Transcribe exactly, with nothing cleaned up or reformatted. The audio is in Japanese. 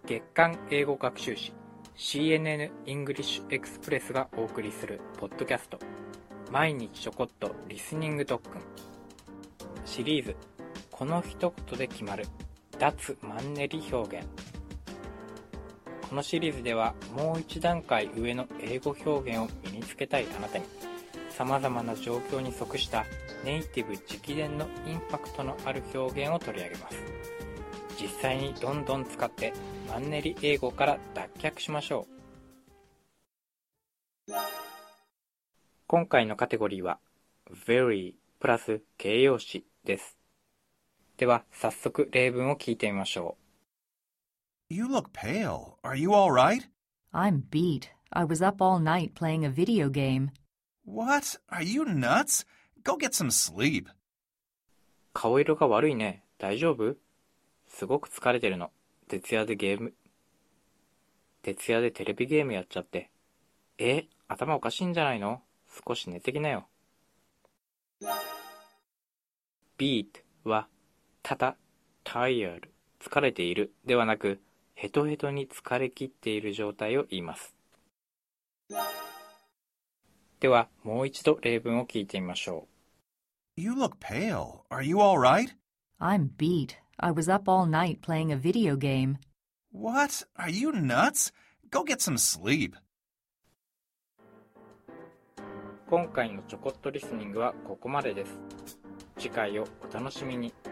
月刊英語学習誌 シーエヌエヌ イングリッシュエクスプレスがお送りするポッドキャスト、毎日ちょこっとリスニング特訓シリーズ、この一言で決まる脱マンネリ表現。このシリーズではもう一段階上の英語表現を身につけたいあなたに、様々な状況に即したネイティブ直伝のインパクトのある表現を取り上げます。実際にどんどん使ってマンネリ英語から脱却しましょう。今回のカテゴリーは very プラス形容詞です。では早速例文を聞いてみましょう。You look pale. Are you all right? I'm beat. I was up all night playing a video game. What? Are you nuts? Go get some sleep. 顔色が悪いね。大丈夫？すごく疲れてるの。徹夜でゲーム、徹夜でテレビゲームやっちゃって。え、頭おかしいんじゃないの？少し寝てきなよ。beat は、ただ、tired、疲れているではなく、ヘトヘトに疲れ切っている状態を言います。では、もう一度例文を聞いてみましょう。You look pale. Are you all right? I'm beat. I was up all night playing a video game. What? Are you nuts? Go get some sleep. 今回のちょこっとリスニングはここまでです。次回をお楽しみに。